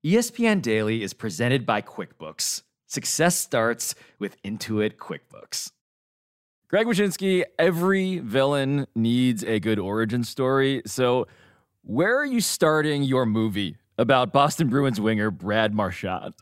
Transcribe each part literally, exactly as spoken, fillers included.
E S P N Daily is presented by QuickBooks. Success starts with Intuit QuickBooks. Greg Wyshynski, every villain needs a good origin story. So where are you starting your movie about Boston Bruins winger Brad Marchand?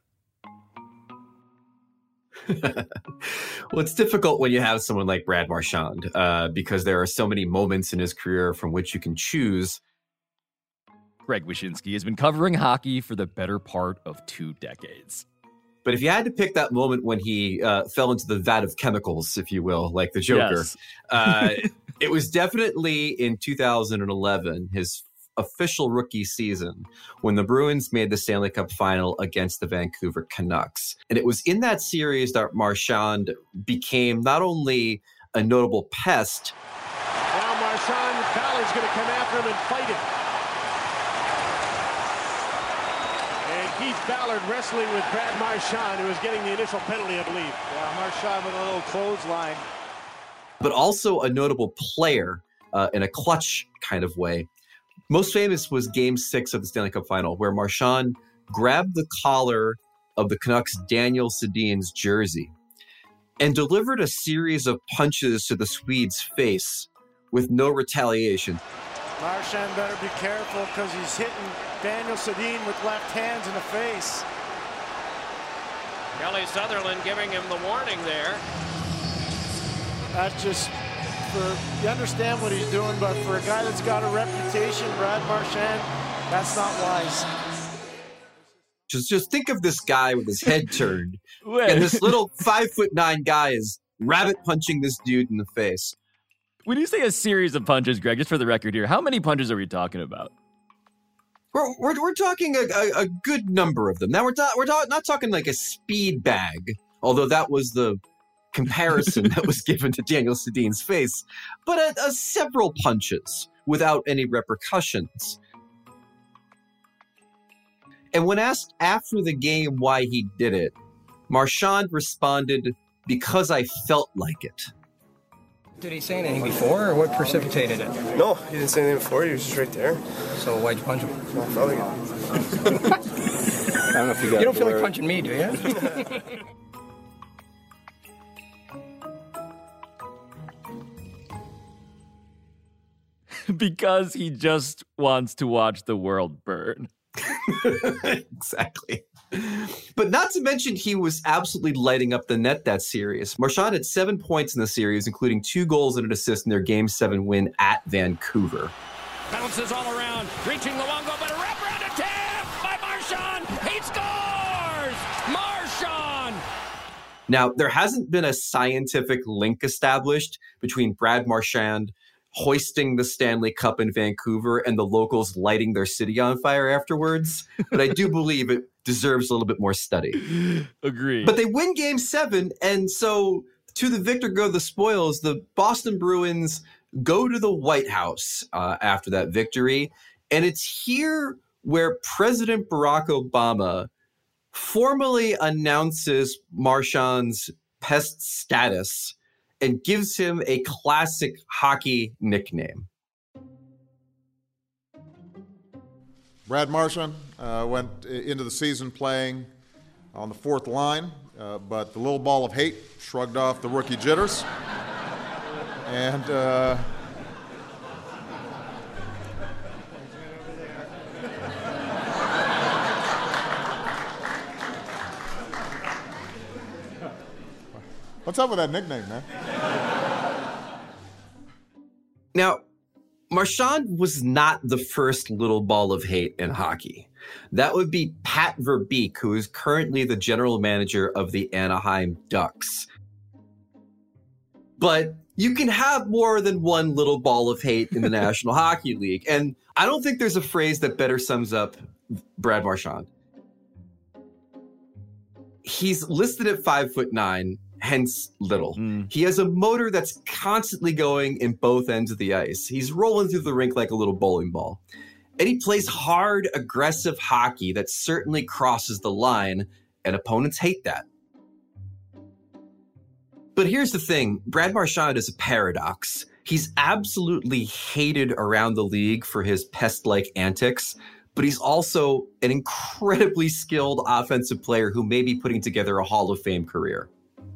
Well, it's difficult when you have someone like Brad Marchand uh, because there are so many moments in his career from which you can choose. Greg Wyshynski has been covering hockey for the better part of two decades. But if you had to pick that moment when he uh, fell into the vat of chemicals, if you will, like the Joker, Yes. uh, it was definitely in two thousand eleven, his official rookie season, when the Bruins made the Stanley Cup final against the Vancouver Canucks. And it was in that series that Marchand became not only a notable pest. Now Marchand, Ballard's going to come after him and fight him. And Keith Ballard wrestling with Brad Marchand, who was getting the initial penalty, I believe. Yeah, Marchand with a little clothesline. But also a notable player uh, in a clutch kind of way. Most famous was Game Six of the Stanley Cup Final, where Marchand grabbed the collar of the Canucks' Daniel Sedin's jersey and delivered a series of punches to the Swede's face with no retaliation. Marchand better be careful because he's hitting Daniel Sedin with left hands in the face. Kelly Sutherland giving him the warning there. That's just, for you understand what he's doing, but for a guy that's got a reputation, Brad Marchand, that's not wise. Just, just think of this guy with his head turned, Wait. and this little five foot nine guy is rabbit punching this dude in the face. When you say a series of punches, Greg, just for the record here, how many punches are we talking about? We're we're, we're talking a, a, a good number of them. Now we're ta- we're ta- not talking like a speed bag, although that was the comparison that was given to Daniel Sedin's face, but a, a several punches without any repercussions. And when asked after the game why he did it, Marchand responded, "Because I felt like it." Did he say anything before, or what precipitated it? No, he didn't say anything before. He was just right there. So why'd you punch him? I felt like it. I don't know if you got You don't feel like punching me, do you? Because he just wants to watch the world burn. Exactly. But not to mention, he was absolutely lighting up the net that series. Marchand had seven points in the series, including two goals and an assist in their Game seven win at Vancouver. Bounces all around, reaching Luongo, but a wraparound attempt by Marchand. He scores! Marchand! Now, there hasn't been a scientific link established between Brad Marchand hoisting the Stanley Cup in Vancouver and the locals lighting their city on fire afterwards, but I do believe it deserves a little bit more study. Agreed. But they win Game seven, and so to the victor go the spoils. The Boston Bruins go to the White House uh, after that victory, and it's here where President Barack Obama formally announces Marchand's pest status and gives him a classic hockey nickname. Brad Marchand uh, went into the season playing on the fourth line, uh, but the little ball of hate shrugged off the rookie jitters. And uh, what's up with that nickname, man? Now, Marchand was not the first little ball of hate in hockey. That would be Pat Verbeek, who is currently the general manager of the Anaheim Ducks. But you can have more than one little ball of hate in the National Hockey League. And I don't think there's a phrase that better sums up Brad Marchand. He's listed at five foot nine. Hence little. Mm. He has a motor that's constantly going in both ends of the ice. He's rolling through the rink like a little bowling ball. And he plays hard, aggressive hockey that certainly crosses the line, and opponents hate that. But here's the thing. Brad Marchand is a paradox. He's absolutely hated around the league for his pest-like antics, but he's also an incredibly skilled offensive player who may be putting together a Hall of Fame career.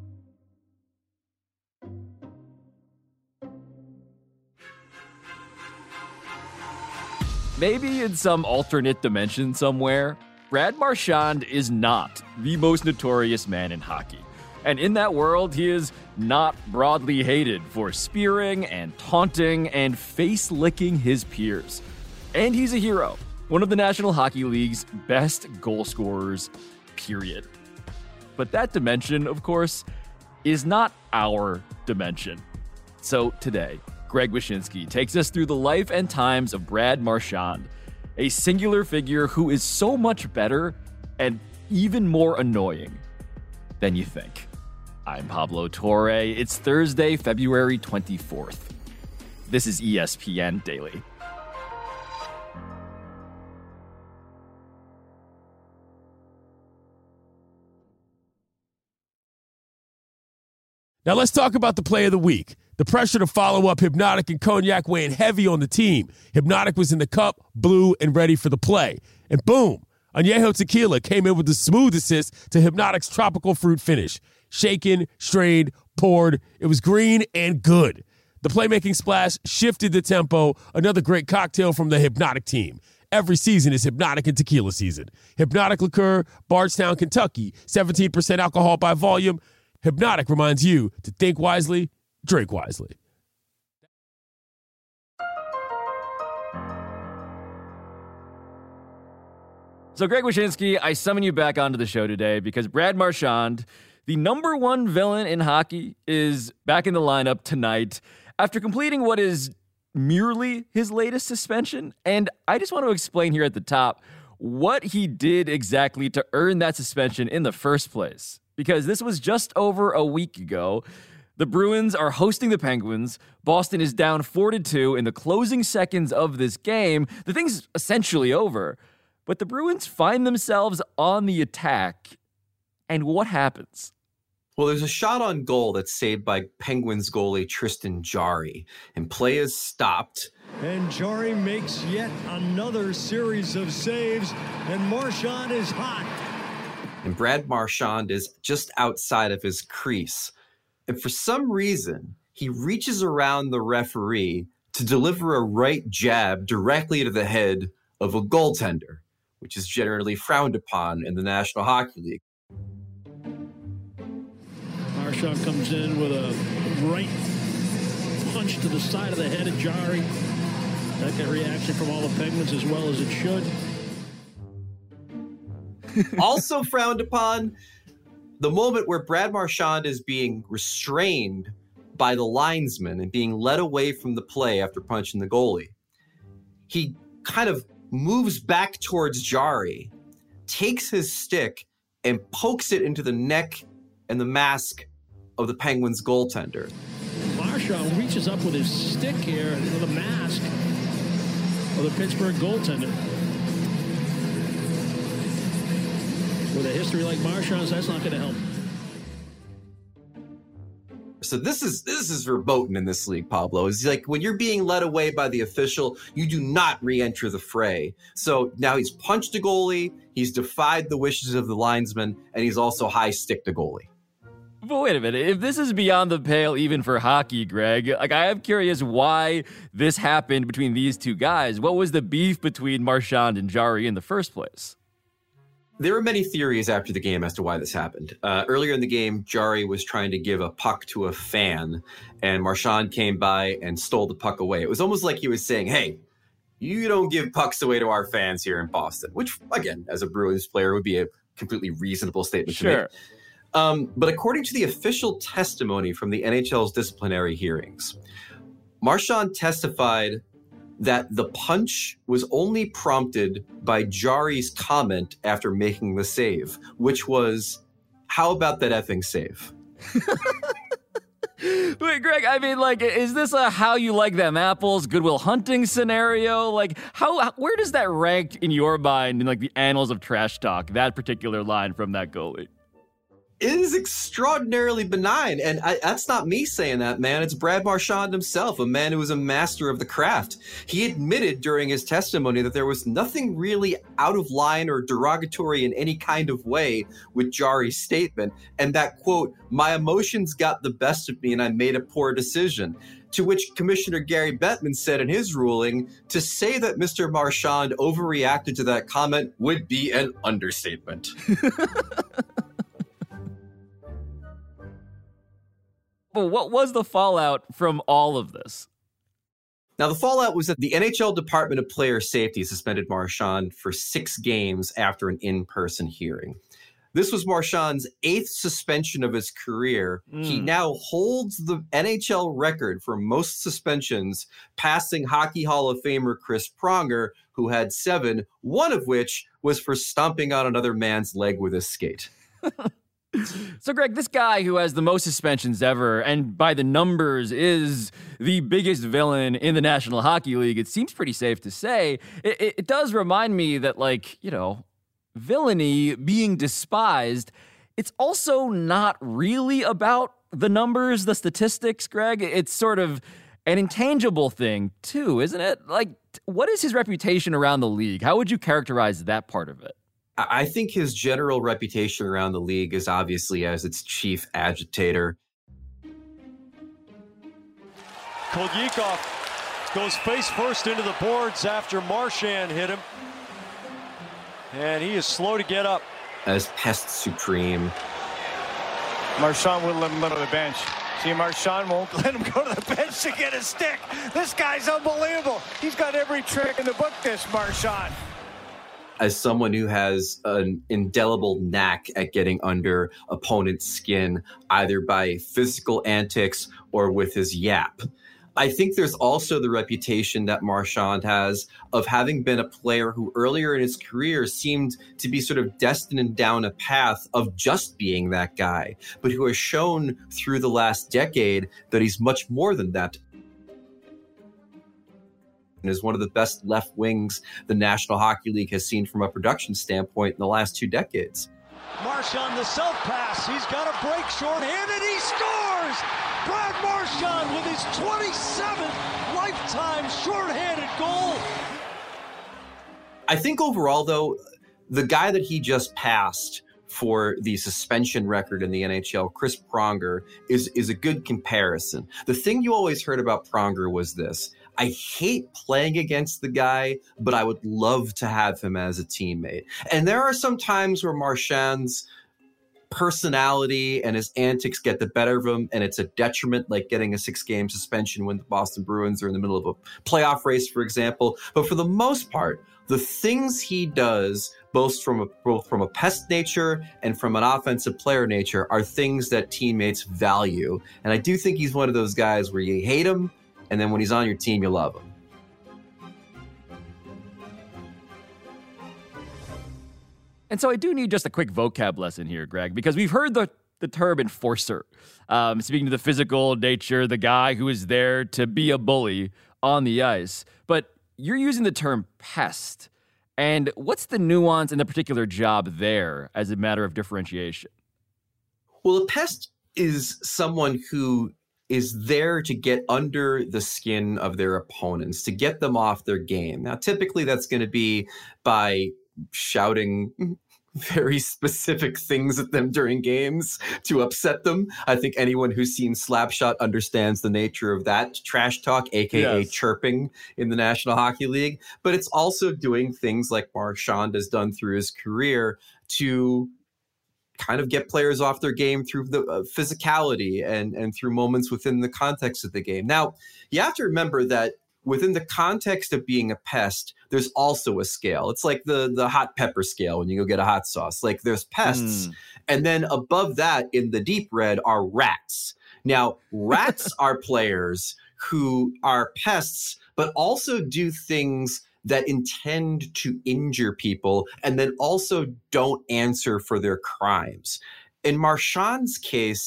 Maybe in some alternate dimension somewhere, Brad Marchand is not the most notorious man in hockey. And in that world, he is not broadly hated for spearing and taunting and face-licking his peers. And he's a hero, one of the National Hockey League's best goal scorers, period. But that dimension, of course, is not our dimension. So today, Greg Wyshynski takes us through the life and times of Brad Marchand, a singular figure who is so much better and even more annoying than you think. I'm Pablo Torre. It's Thursday, February twenty-fourth. This is E S P N Daily. Now let's talk about the play of the week. The pressure to follow up Hypnotic and Cognac weighing heavy on the team. Hypnotic was in the cup, blue, and ready for the play. And boom, Añejo Tequila came in with the smooth assist to Hypnotic's tropical fruit finish. Shaken, strained, poured. It was green and good. The playmaking splash shifted the tempo. Another great cocktail from the Hypnotic team. Every season is Hypnotic and Tequila season. Hypnotic Liqueur, Bardstown, Kentucky. seventeen percent alcohol by volume. Hypnotic reminds you to think wisely, drink wisely. So, Greg Wyshynski, I summon you back onto the show today because Brad Marchand, the number one villain in hockey, is back in the lineup tonight after completing what is merely his latest suspension. And I just want to explain here at the top what he did exactly to earn that suspension in the first place. Because this was just over a week ago. The Bruins are hosting the Penguins. Boston is down four to two in the closing seconds of this game. The thing's essentially over. But the Bruins find themselves on the attack. And what happens? Well, there's a shot on goal that's saved by Penguins goalie Tristan Jarry. And play is stopped. And Jarry makes yet another series of saves. And Marchand is hot. And Brad Marchand is just outside of his crease. And for some reason, he reaches around the referee to deliver a right jab directly to the head of a goaltender, which is generally frowned upon in the National Hockey League. Marchand comes in with a right punch to the side of the head of Jarry. That got reaction from all the Penguins as well as it should. Also frowned upon, the moment where Brad Marchand is being restrained by the linesman and being led away from the play after punching the goalie. He kind of moves back towards Jarry, takes his stick, and pokes it into the neck and the mask of the Penguins goaltender. Marchand reaches up with his stick here with the mask of the Pittsburgh goaltender. With a history like Marchand's, that's not going to help. So this is this is verboten in this league, Pablo. It's like when you're being led away by the official, you do not re-enter the fray. So now he's punched a goalie, he's defied the wishes of the linesman, and he's also high-sticked a goalie. But wait a minute, if this is beyond the pale even for hockey, Greg, like I am curious why this happened between these two guys. What was the beef between Marchand and Jarry in the first place? There were many theories after the game as to why this happened. Uh, earlier in the game, Jarry was trying to give a puck to a fan, and Marchand came by and stole the puck away. It was almost like he was saying, hey, you don't give pucks away to our fans here in Boston, which, again, as a Bruins player, would be a completely reasonable statement sure. to make. Um, but according to the official testimony from the N H L's disciplinary hearings, Marchand testified that the punch was only prompted by Jarry's comment after making the save, which was, how about that effing save? Wait, Greg, I mean, like, is this a how you like them apples, Good Will Hunting scenario? Like, how, where does that rank in your mind in, like, the annals of trash talk, that particular line from that goalie? is extraordinarily benign. And I, that's not me saying that, man. It's Brad Marchand himself, a man who is a master of the craft. He admitted during his testimony that there was nothing really out of line or derogatory in any kind of way with Jarry's statement. And that, quote, my emotions got the best of me and I made a poor decision. To which Commissioner Gary Bettman said in his ruling, to say that Mister Marchand overreacted to that comment would be an understatement. But what was the fallout from all of this? Now, the fallout was that the N H L Department of Player Safety suspended Marchand for six games after an in-person hearing. This was Marchand's eighth suspension of his career. Mm. He now holds the N H L record for most suspensions, passing Hockey Hall of Famer Chris Pronger, who had seven, one of which was for stomping on another man's leg with his skate. So, Greg, this guy who has the most suspensions ever, and by the numbers is the biggest villain in the National Hockey League, it seems pretty safe to say. It, it, it does remind me that, like, you know, villainy being despised, it's also not really about the numbers, the statistics, Greg. It's sort of an intangible thing, too, isn't it? Like, what is his reputation around the league? How would you characterize that part of it? I think his general reputation around the league is obviously as its chief agitator. Kolyakov goes face first into the boards after Marchand hit him. And he is slow to get up. As pest supreme. Marchand wouldn't let him go to the bench. See, Marchand won't let him go to the bench to get a stick. This guy's unbelievable. He's got every trick in the book, this Marchand. As someone who has an indelible knack at getting under opponent's skin, either by physical antics or with his yap. I think there's also the reputation that Marchand has of having been a player who earlier in his career seemed to be sort of destined down a path of just being that guy, but who has shown through the last decade that he's much more than that. And is one of the best left wings the National Hockey League has seen from a production standpoint in the last two decades. Marchand, the self-pass. He's got a break shorthanded. He scores! Brad Marchand with his twenty-seventh lifetime shorthanded goal. I think overall, though, the guy that he just passed for the suspension record in the N H L, Chris Pronger, is, is a good comparison. The thing you always heard about Pronger was this. I hate playing against the guy, but I would love to have him as a teammate. And there are some times where Marchand's personality and his antics get the better of him, and it's a detriment, like getting a six-game suspension when the Boston Bruins are in the middle of a playoff race, for example. But for the most part, the things he does, both from a, both from a pest nature and from an offensive player nature, are things that teammates value. And I do think he's one of those guys where you hate him, and then when he's on your team, you love him. And so I do need just a quick vocab lesson here, Greg, because we've heard the, the term enforcer, um, speaking to the physical nature, the guy who is there to be a bully on the ice. But you're using the term pest. And what's the nuance in the particular job there as a matter of differentiation? Well, a pest is someone who is there to get under the skin of their opponents, to get them off their game. Now, typically that's going to be by shouting very specific things at them during games to upset them. I think anyone who's seen Slapshot understands the nature of that trash talk, a k a. Yes. Chirping in the National Hockey League. But it's also doing things like Marchand has done through his career to kind of get players off their game through the uh, physicality and, and through moments within the context of the game. Now, you have to remember that within the context of being a pest, there's also a scale. It's like the, the hot pepper scale when you go get a hot sauce. Like there's pests. Mm. And then above that in the deep red are rats. Now, rats are players who are pests, but also do things that intend to injure people and then also don't answer for their crimes. In Marchand's case,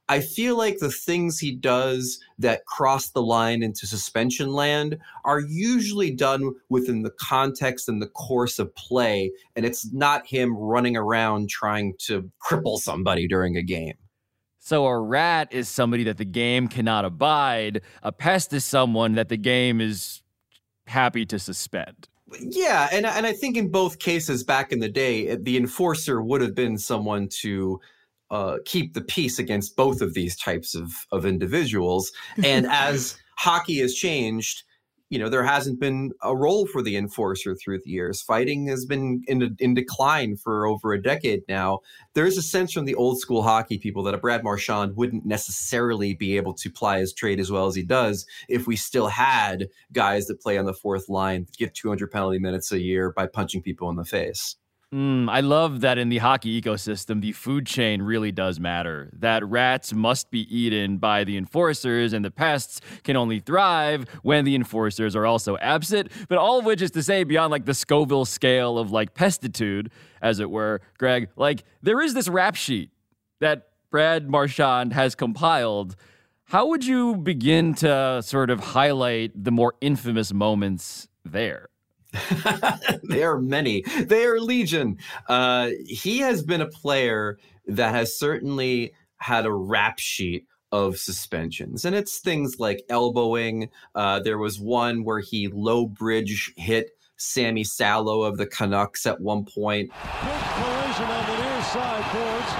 I feel like the things he does that cross the line into suspension land are usually done within the context and the course of play, and it's not him running around trying to cripple somebody during a game. So a rat is somebody that the game cannot abide. A pest is someone that the game is happy to suspend. Yeah, and, and I think in both cases back in the day, the enforcer would have been someone to uh, keep the peace against both of these types of, of individuals. And as hockey has changed, you know, there hasn't been a role for the enforcer through the years. Fighting has been in, in decline for over a decade now. There's a sense from the old school hockey people that a Brad Marchand wouldn't necessarily be able to ply his trade as well as he does if we still had guys that play on the fourth line, get two hundred penalty minutes a year by punching people in the face. Mm, I love that in the hockey ecosystem, the food chain really does matter. That rats must be eaten by the enforcers and the pests can only thrive when the enforcers are also absent. But all of which is to say, beyond like the Scoville scale of like pestitude, as it were, Greg, like there is this rap sheet that Brad Marchand has compiled. How would you begin to sort of highlight the more infamous moments there? There are many. They are legion. Uh, he has been a player that has certainly had a rap sheet of suspensions. And it's things like elbowing. Uh, there was one where he low bridge hit Sammy Salo of the Canucks at one point. Quick collision on the near side boards.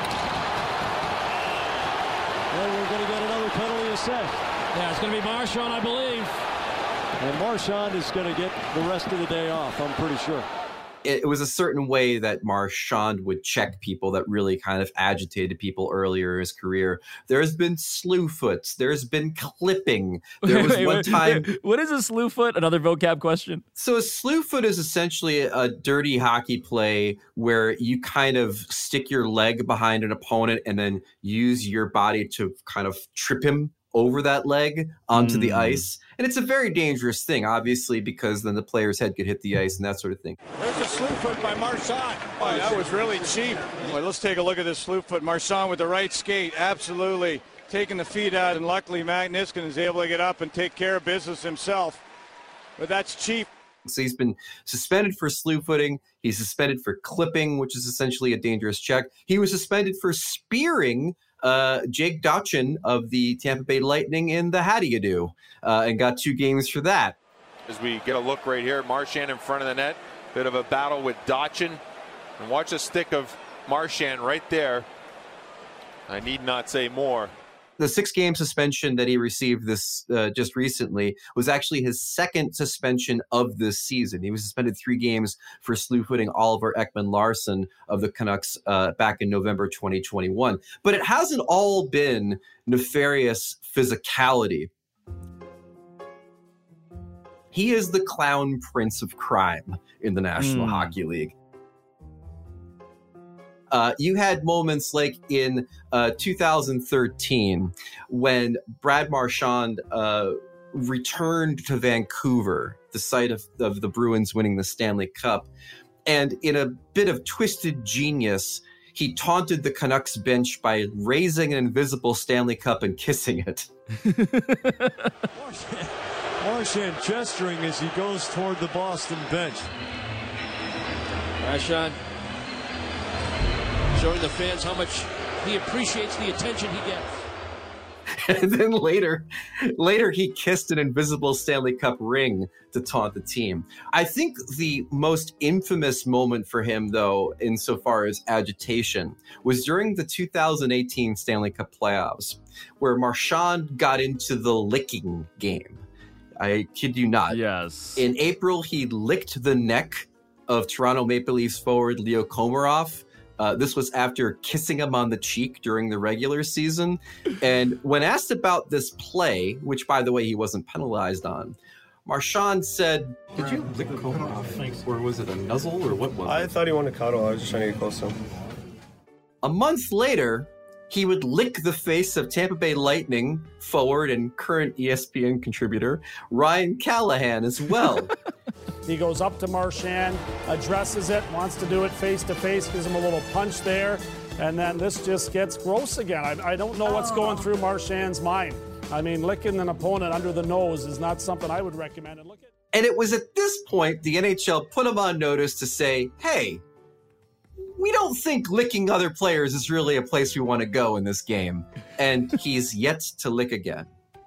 And we're going to get another penalty assessed. Yeah, it's going to be Marchand, I believe. And Marchand is going to get the rest of the day off, I'm pretty sure. It was a certain way that Marchand would check people that really kind of agitated people earlier in his career. There's been slewfoots. There's been clipping. There was wait, one wait, time. Wait, what is a slewfoot? Another vocab question. So a slewfoot is essentially a dirty hockey play where you kind of stick your leg behind an opponent and then use your body to kind of trip him over that leg onto mm. the ice. And it's a very dangerous thing, obviously, because then the player's head could hit the ice and that sort of thing. There's a slew foot by Marchand. Oh, that was really cheap. Well, let's take a look at this slew foot. Marchand with the right skate, absolutely taking the feet out, and luckily Matt Niskanen is able to get up and take care of business himself. But that's cheap. So he's been suspended for slew footing. He's suspended for clipping, which is essentially a dangerous check. He was suspended for spearing Uh, Jake Dotchin of the Tampa Bay Lightning in the How Do You Do, uh, and got two games for that. As we get a look right here, Marchand in front of the net, bit of a battle with Dotchin, and watch the stick of Marchand right there. I need not say more. The six-game suspension that he received this uh, just recently was actually his second suspension of this season. He was suspended three games for slew-footing Oliver Ekman-Larsson of the Canucks uh, back in November twenty twenty-one. But it hasn't all been nefarious physicality. He is the clown prince of crime in the National mm. Hockey League. Uh, you had moments like in uh, two thousand thirteen when Brad Marchand uh, returned to Vancouver, the site of, of the Bruins winning the Stanley Cup. And in a bit of twisted genius, he taunted the Canucks bench by raising an invisible Stanley Cup and kissing it. Marchand, Marchand gesturing as he goes toward the Boston bench. Marchand showing the fans how much he appreciates the attention he gets. And then later, later he kissed an invisible Stanley Cup ring to taunt the team. I think the most infamous moment for him, though, insofar as agitation, was during the two thousand eighteen Stanley Cup playoffs, where Marchand got into the licking game. I kid you not. Yes. In April, he licked the neck of Toronto Maple Leafs forward Leo Komarov. Uh, this was after kissing him on the cheek during the regular season. And when asked about this play, which, by the way, he wasn't penalized on, Marchand said, "Did you lick Komarov? Or was it a nuzzle, or what was it?" I thought he wanted to cuddle. I was just trying to get close to him. A month later, he would lick the face of Tampa Bay Lightning forward and current E S P N contributor Ryan Callahan as well. He goes up to Marchand, addresses it, wants to do it face-to-face, gives him a little punch there, and then this just gets gross again. I, I don't know what's going through Marchand's mind. I mean, licking an opponent under the nose is not something I would recommend. And look at. And it was at this point the N H L put him on notice to say, hey, we don't think licking other players is really a place we want to go in this game. And he's yet to lick again.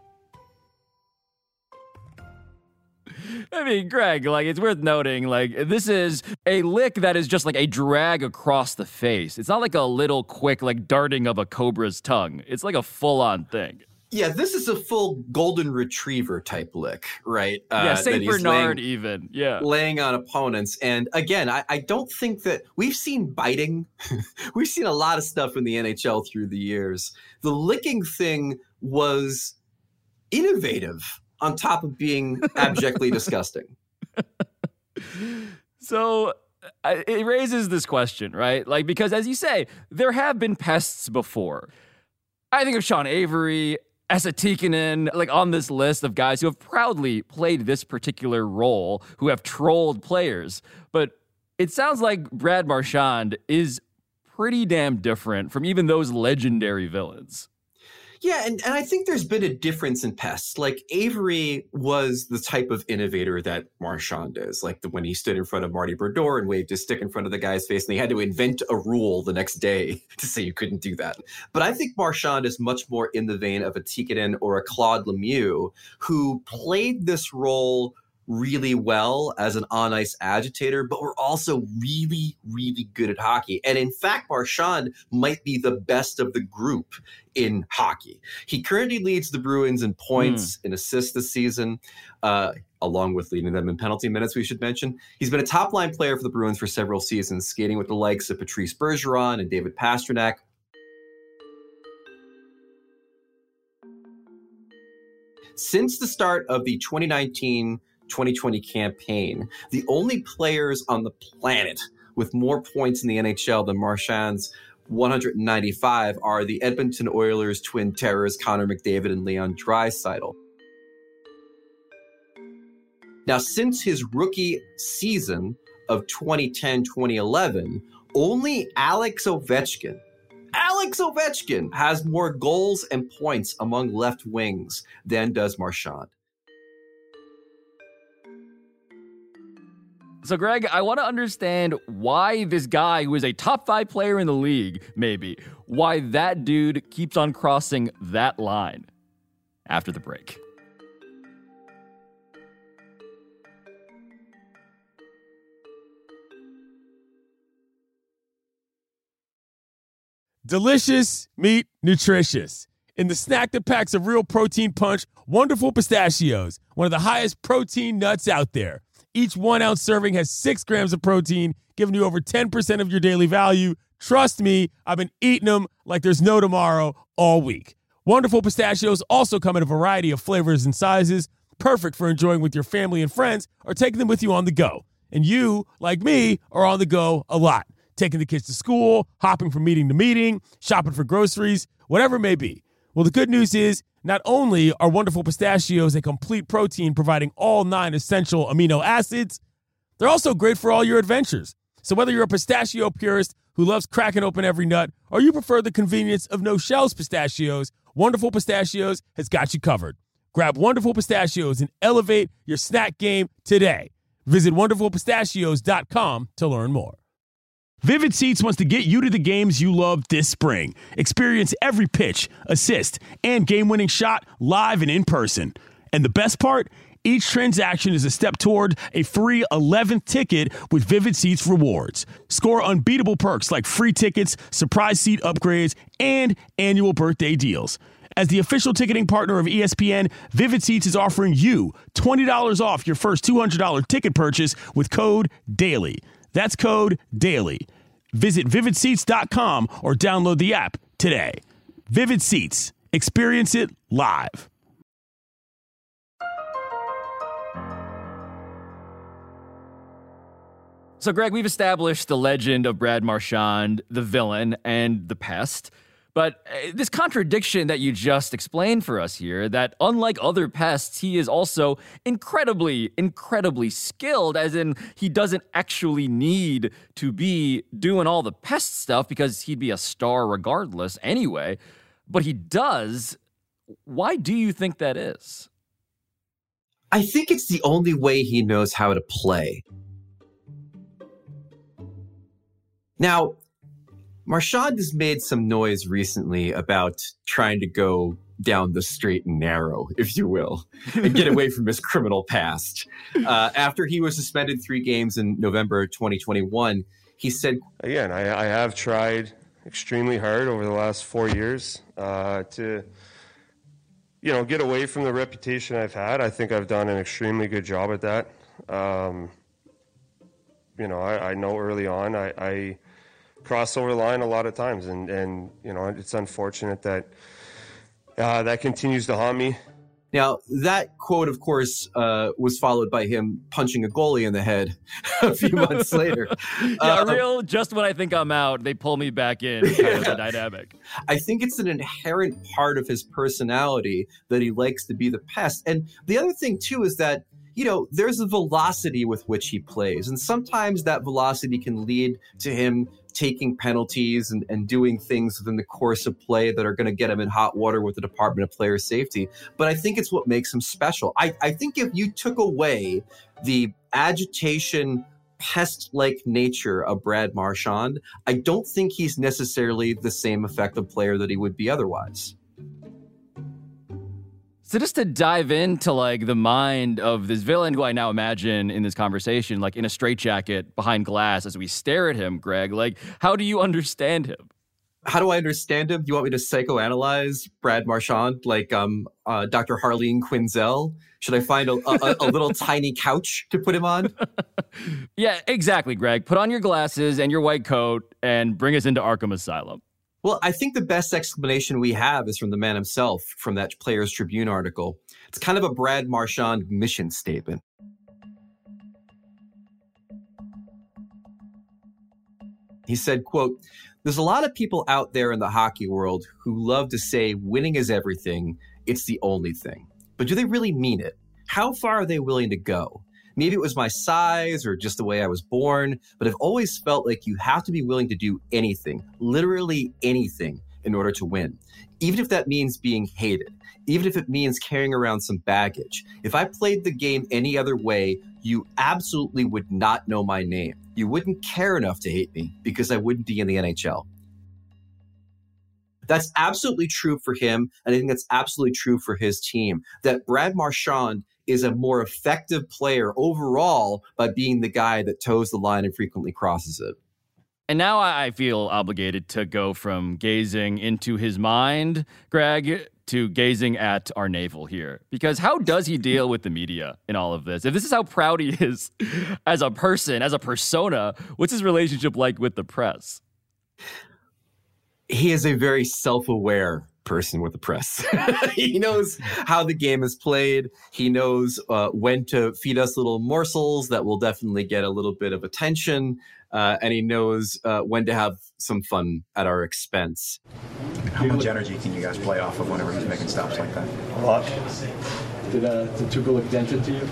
I mean, Greg, like, it's worth noting, like, this is a lick that is just like a drag across the face. It's not like a little quick, like, darting of a cobra's tongue. It's like a full-on thing. Yeah, this is a full golden retriever type lick, right? Uh, yeah, Saint Bernard laying, even, yeah. Laying on opponents. And again, I, I don't think that we've seen biting. We've seen a lot of stuff in the N H L through the years. The licking thing was innovative on top of being abjectly disgusting. So uh, it raises this question, right? Like, because as you say, there have been pests before. I think of Sean Avery, Esa Tikkanen, like on this list of guys who have proudly played this particular role, who have trolled players. But it sounds like Brad Marchand is pretty damn different from even those legendary villains. Yeah, and, and I think there's been a difference in pests. Like, Avery was the type of innovator that Marchand is. Like, the, when he stood in front of Marty Brodeur and waved his stick in front of the guy's face, and he had to invent a rule the next day to say you couldn't do that. But I think Marchand is much more in the vein of a Tikkanen or a Claude Lemieux, who played this role really well as an on-ice agitator, but we're also really, really good at hockey. And in fact, Marchand might be the best of the group in hockey. He currently leads the Bruins in points, mm. and assists this season, uh, along with leading them in penalty minutes, we should mention. He's been a top-line player for the Bruins for several seasons, skating with the likes of Patrice Bergeron and David Pastrnak. Since the start of the twenty nineteen twenty twenty campaign, the only players on the planet with more points in the N H L than Marchand's one hundred ninety-five are the Edmonton Oilers twin terrors Connor McDavid and Leon Draisaitl. Now, since his rookie season of twenty ten twenty eleven, only Alex Ovechkin, Alex Ovechkin has more goals and points among left wings than does Marchand. So, Greg, I want to understand why this guy who is a top five player in the league, maybe, why that dude keeps on crossing that line after the break. Delicious meat, nutritious. In the snack that packs a real protein punch, Wonderful Pistachios, one of the highest protein nuts out there. Each one-ounce serving has six grams of protein, giving you over ten percent of your daily value. Trust me, I've been eating them like there's no tomorrow all week. Wonderful Pistachios also come in a variety of flavors and sizes, perfect for enjoying with your family and friends or taking them with you on the go. And you, like me, are on the go a lot, taking the kids to school, hopping from meeting to meeting, shopping for groceries, whatever it may be. Well, the good news is, not only are Wonderful Pistachios a complete protein providing all nine essential amino acids, they're also great for all your adventures. So whether you're a pistachio purist who loves cracking open every nut, or you prefer the convenience of no-shells pistachios, Wonderful Pistachios has got you covered. Grab Wonderful Pistachios and elevate your snack game today. Visit wonderful pistachios dot com to learn more. Vivid Seats wants to get you to the games you love this spring. Experience every pitch, assist, and game-winning shot live and in person. And the best part? Each transaction is a step toward a free eleventh ticket with Vivid Seats rewards. Score unbeatable perks like free tickets, surprise seat upgrades, and annual birthday deals. As the official ticketing partner of E S P N, Vivid Seats is offering you twenty dollars off your first two hundred dollars ticket purchase with code DAILY. That's code DAILY. Visit vivid seats dot com or download the app today. Vivid Seats. Experience it live. So, Greg, we've established the legend of Brad Marchand, the villain, and the pest. But uh, this contradiction that you just explained for us here, that unlike other pests, he is also incredibly, incredibly skilled, as in he doesn't actually need to be doing all the pest stuff because he'd be a star regardless anyway. But he does. Why do you think that is? I think it's the only way he knows how to play. Now, Marchand has made some noise recently about trying to go down the straight and narrow, if you will, and get away from his criminal past. Uh, after he was suspended three games in November twenty twenty-one, he said, Again, I, I have tried extremely hard over the last four years uh, to, you know, get away from the reputation I've had. I think I've done an extremely good job at that. Um, you know, I, I know early on I... I cross over the line a lot of times, and, and you know, it's unfortunate that uh, that continues to haunt me. Now, that quote, of course, uh, was followed by him punching a goalie in the head a few months later. Yeah, uh, real, just when I think I'm out, they pull me back in, kind of the dynamic. I think it's an inherent part of his personality that he likes to be the pest. And the other thing, too, is that, you know, there's a velocity with which he plays. And sometimes that velocity can lead to him taking penalties and, and doing things within the course of play that are going to get him in hot water with the Department of Player Safety. But I think it's what makes him special. I, I think if you took away the agitation, pest-like nature of Brad Marchand, I don't think he's necessarily the same effective player that he would be otherwise. So just to dive into like the mind of this villain who I now imagine in this conversation, like in a straitjacket behind glass as we stare at him, Greg, like how do you understand him? How do I understand him? You want me to psychoanalyze Brad Marchand like um, uh, Doctor Harleen Quinzel? Should I find a, a, a little tiny couch to put him on? Yeah, exactly, Greg. Put on your glasses and your white coat and bring us into Arkham Asylum. Well, I think the best explanation we have is from the man himself, from that Players Tribune article. It's kind of a Brad Marchand mission statement. He said, quote, "There's a lot of people out there in the hockey world who love to say winning is everything, it's the only thing. But do they really mean it? How far are they willing to go? Maybe it was my size or just the way I was born, but I've always felt like you have to be willing to do anything, literally anything, in order to win. Even if that means being hated, even if it means carrying around some baggage. If I played the game any other way, you absolutely would not know my name. You wouldn't care enough to hate me because I wouldn't be in the N H L." That's absolutely true for him, and I think that's absolutely true for his team, that Brad Marchand is a more effective player overall by being the guy that toes the line and frequently crosses it. And now I feel obligated to go from gazing into his mind, Greg, to gazing at our navel here. Because how does he deal with the media in all of this? If this is how proud he is as a person, as a persona, what's his relationship like with the press? He is a very self-aware person with the press. He knows how the game is played. He knows uh, when to feed us little morsels that will definitely get a little bit of attention. Uh, and he knows uh, when to have some fun at our expense. How much energy can you guys play off of whenever he's making stops like that? A lot. Did, uh, did Tuukka look dented to you?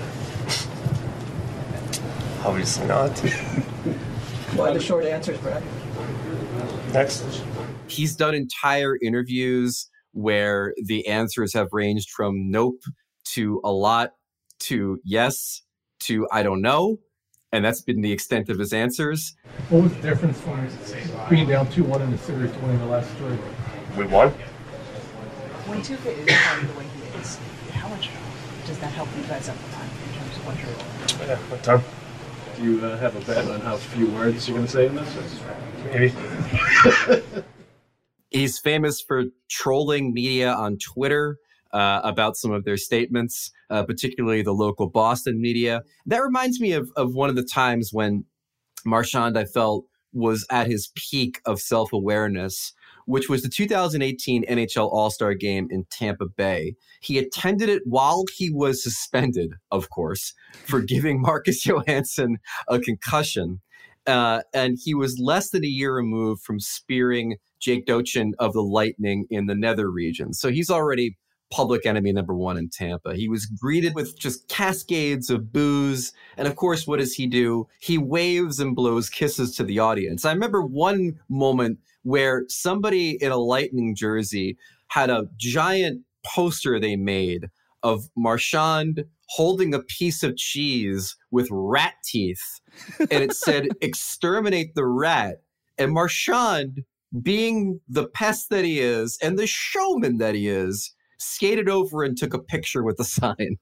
Obviously not. Why the short answers, Brad? Next. He's done entire interviews where the answers have ranged from nope to a lot to yes to I don't know. And that's been the extent of his answers. What was the difference from being down two one in the series to winning the last three? We won. When Tuukka is playing the way he is, how much does that help you guys up the time in terms of what you're Yeah, what time? Do you uh, have a bet on how few words you're going to say in this? Maybe. He's famous for trolling media on Twitter uh, about some of their statements, uh, particularly the local Boston media. That reminds me of, of one of the times when Marchand, I felt, was at his peak of self-awareness, which was the two thousand eighteen N H L All-Star Game in Tampa Bay. He attended it while he was suspended, of course, for giving Marcus Johansson a concussion. Uh, and he was less than a year removed from spearing Jake Dochin of the Lightning in the nether region. So he's already public enemy number one in Tampa. He was greeted with just cascades of boos. And of course, what does he do? He waves and blows kisses to the audience. I remember one moment where somebody in a Lightning jersey had a giant poster they made of Marchand holding a piece of cheese with rat teeth. And it said, exterminate the rat. And Marchand, being the pest that he is and the showman that he is, skated over and took a picture with the sign.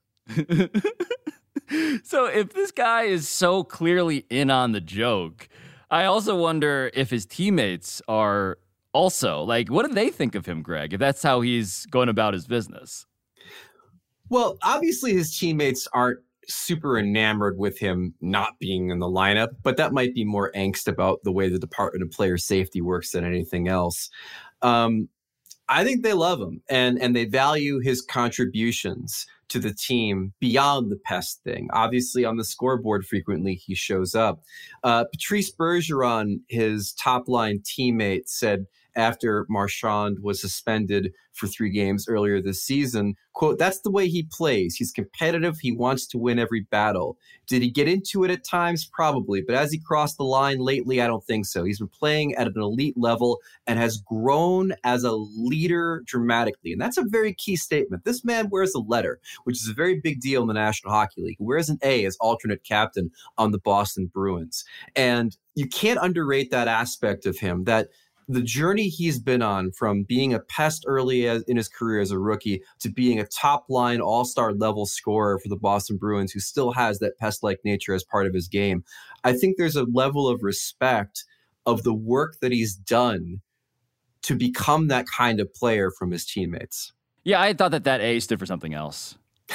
So if this guy is so clearly in on the joke, I also wonder if his teammates are also. Like, what do they think of him, Greg, if that's how he's going about his business? Well, obviously his teammates aren't super enamored with him not being in the lineup, but that might be more angst about the way the Department of Player Safety works than anything else. Um, I think they love him, and, and they value his contributions to the team beyond the pest thing. Obviously, on the scoreboard, frequently he shows up. Uh, Patrice Bergeron, his top-line teammate, said after Marchand was suspended for three games earlier this season, quote, that's the way he plays. He's competitive. He wants to win every battle. Did he get into it at times? Probably. But as he crossed the line lately, I don't think so. He's been playing at an elite level and has grown as a leader dramatically. And that's a very key statement. This man wears a letter, which is a very big deal in the National Hockey League. He wears an A as alternate captain on the Boston Bruins. And you can't underrate that aspect of him, that the journey he's been on from being a pest early as, in his career as a rookie to being a top-line all-star level scorer for the Boston Bruins who still has that pest-like nature as part of his game. I think there's a level of respect of the work that he's done to become that kind of player from his teammates. Yeah, I thought that that A stood for something else.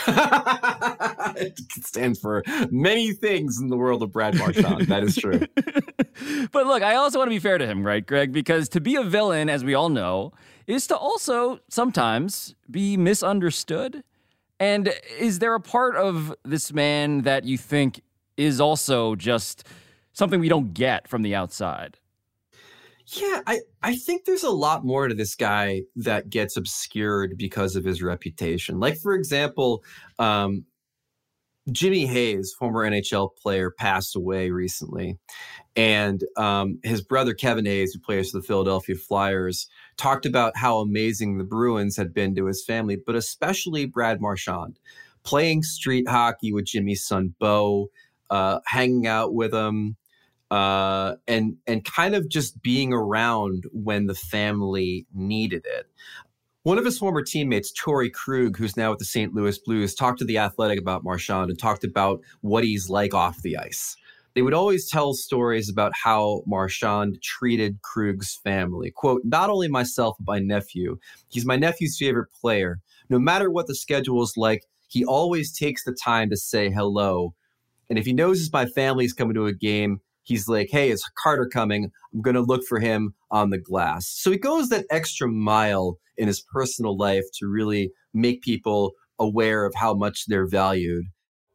It stands for many things in the world of Brad Marchand. That is true. But look, I also want to be fair to him, right, Greg? Because to be a villain, as we all know, is to also sometimes be misunderstood. And is there a part of this man that you think is also just something we don't get from the outside? Yeah, I, I think there's a lot more to this guy that gets obscured because of his reputation. Like, for example, um, Jimmy Hayes, former N H L player, passed away recently. And um, his brother, Kevin Hayes, who plays for the Philadelphia Flyers, talked about how amazing the Bruins had been to his family, but especially Brad Marchand. Playing street hockey with Jimmy's son, Bo, uh, hanging out with him, Uh, and and kind of just being around when the family needed it. One of his former teammates, Torrey Krug, who's now with the Saint Louis Blues, talked to The Athletic about Marchand and talked about what he's like off the ice. They would always tell stories about how Marchand treated Krug's family. Quote, not only myself, but my nephew. He's my nephew's favorite player. No matter what the schedule is like, he always takes the time to say hello. And if he knows my family's coming to a game, he's like, hey, is Carter coming? I'm going to look for him on the glass. So he goes that extra mile in his personal life to really make people aware of how much they're valued.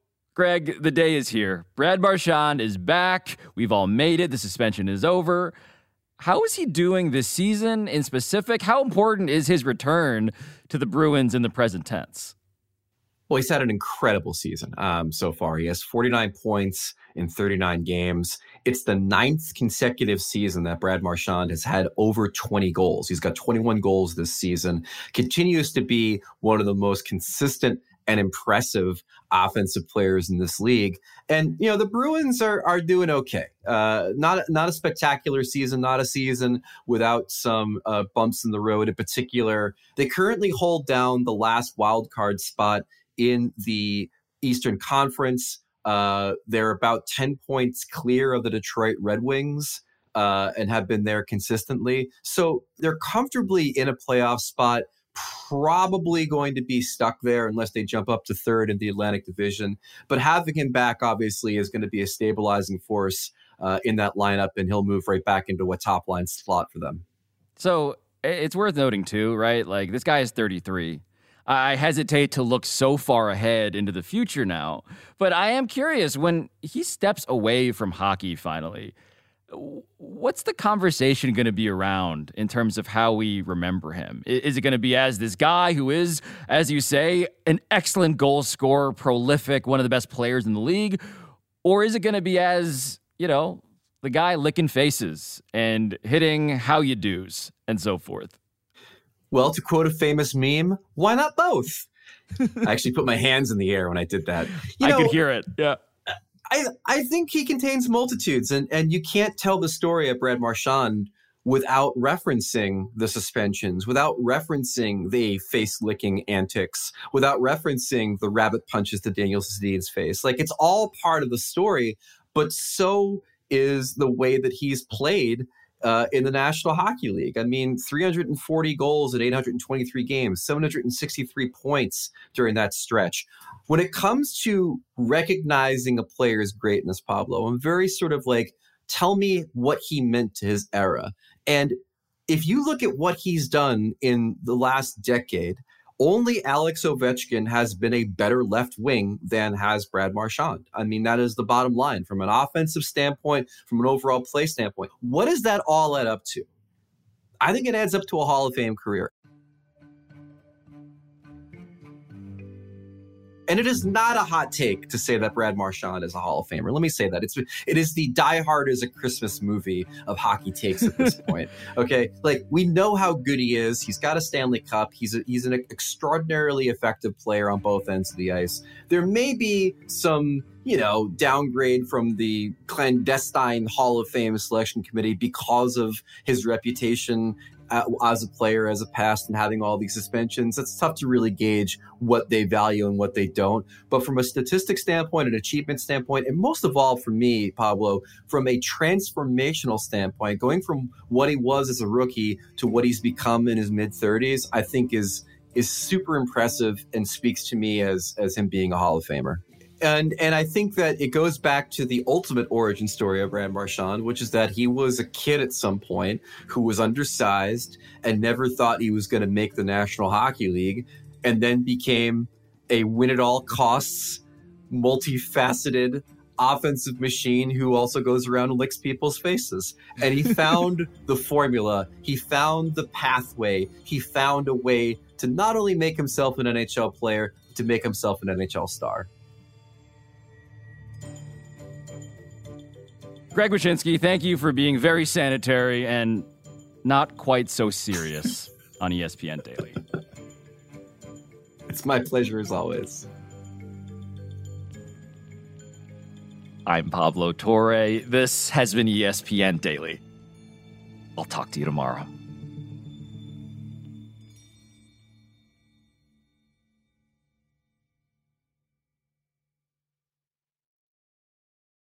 Greg, the day is here. Brad Marchand is back. We've all made it. The suspension is over. How is he doing this season in specific? How important is his return to the Bruins in the present tense? Well, he's had an incredible season um, so far. He has forty-nine points in thirty-nine games. It's the ninth consecutive season that Brad Marchand has had over twenty goals. He's got twenty-one goals this season. Continues to be one of the most consistent and impressive offensive players in this league. And, you know, the Bruins are are doing okay. Uh, not, not a spectacular season, not a season without some uh, bumps in the road in particular. They currently hold down the last wild card spot in the Eastern Conference. Uh, they're about ten points clear of the Detroit Red Wings uh, and have been there consistently. So they're comfortably in a playoff spot, probably going to be stuck there unless they jump up to third in the Atlantic Division. But having him back, obviously, is going to be a stabilizing force uh, in that lineup, and he'll move right back into a top-line slot for them. So it's worth noting, too, right? Like, this guy is thirty-three. I hesitate to look so far ahead into the future now, but I am curious, when he steps away from hockey finally, what's the conversation going to be around in terms of how we remember him? Is it going to be as this guy who is, as you say, an excellent goal scorer, prolific, one of the best players in the league? Or is it going to be as, you know, the guy licking faces and hitting how you do's and so forth? Well, to quote a famous meme, why not both? I actually put my hands in the air when I did that. You know, I could hear it. Yeah. I, I think he contains multitudes, and, and you can't tell the story of Brad Marchand without referencing the suspensions, without referencing the face-licking antics, without referencing the rabbit punches to Daniel Sedin's face. Like, it's all part of the story, but so is the way that he's played uh, in the National Hockey League. I mean, three hundred forty goals in eight hundred twenty-three games, seven hundred sixty-three points during that stretch. When it comes to recognizing a player's greatness, Pablo, I'm very sort of like, tell me what he meant to his era. And if you look at what he's done in the last decade, only Alex Ovechkin has been a better left wing than has Brad Marchand. I mean, that is the bottom line from an offensive standpoint, from an overall play standpoint. What does that all add up to? I think it adds up to a Hall of Fame career. And it is not a hot take to say that Brad Marchand is a Hall of Famer. Let me say that. It's it is the Die Hard is a Christmas movie of hockey takes at this point. Okay? Like, we know how good he is. He's got a Stanley Cup. He's a, he's an extraordinarily effective player on both ends of the ice. There may be some, you know, downgrade from the clandestine Hall of Fame selection committee because of his reputation as a player, as a past, and having all these suspensions. It's tough to really gauge what they value and what they don't. But from a statistic standpoint, an achievement standpoint, and most of all for me, Pablo, from a transformational standpoint, going from what he was as a rookie to what he's become in his mid-thirties, I think is is super impressive and speaks to me as as him being a Hall of Famer. And and I think that it goes back to the ultimate origin story of Brad Marchand, which is that he was a kid at some point who was undersized and never thought he was going to make the National Hockey League, and then became a win-at-all-costs, multifaceted offensive machine who also goes around and licks people's faces. And he found the formula. He found the pathway. He found a way to not only make himself an N H L player, but to make himself an N H L star. Greg Wyshynski, thank you for being very sanitary and not quite so serious on E S P N Daily. It's my pleasure as always. I'm Pablo Torre. This has been E S P N Daily. I'll talk to you tomorrow.